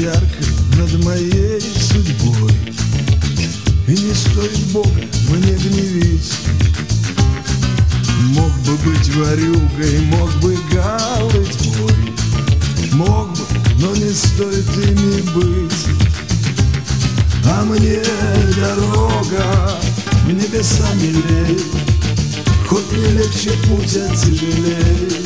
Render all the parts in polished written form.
ярко над моей судьбой, и не стоит Бога мне гневить. Мог бы быть ворюгой, мог бы галыть бой, мог бы, но не стоит ими быть. А мне дорога в небеса милей, хоть не легче путь, а тяжелей.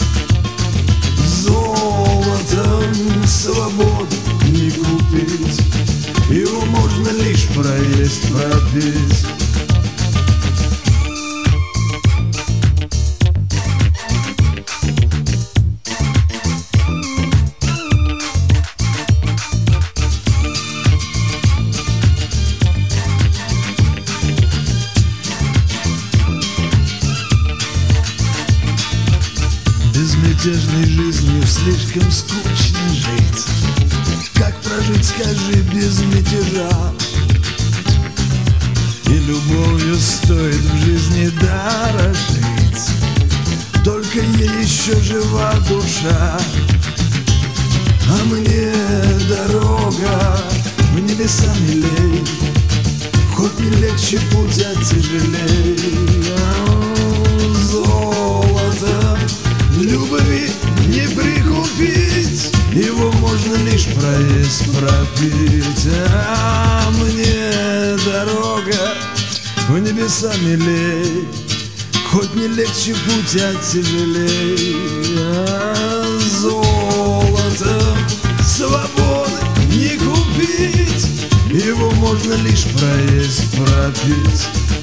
Золотом свободу не купить, его можно лишь проесть, пропить. Безмятежной жизнью слишком скучно жить. Как прожить, скажи, без мятежа? И любовью стоит в жизни дорожить, только ей еще жива душа. А мне дорога в небеса милей, хоть не легче путь, а тяжелей. Золото любви не прикупить, его можно лишь проесть, пропить. А мне дорога в небеса милей, хоть не легче путь, а тяжелей. Золото свободы не купить, его можно лишь проесть, пропить.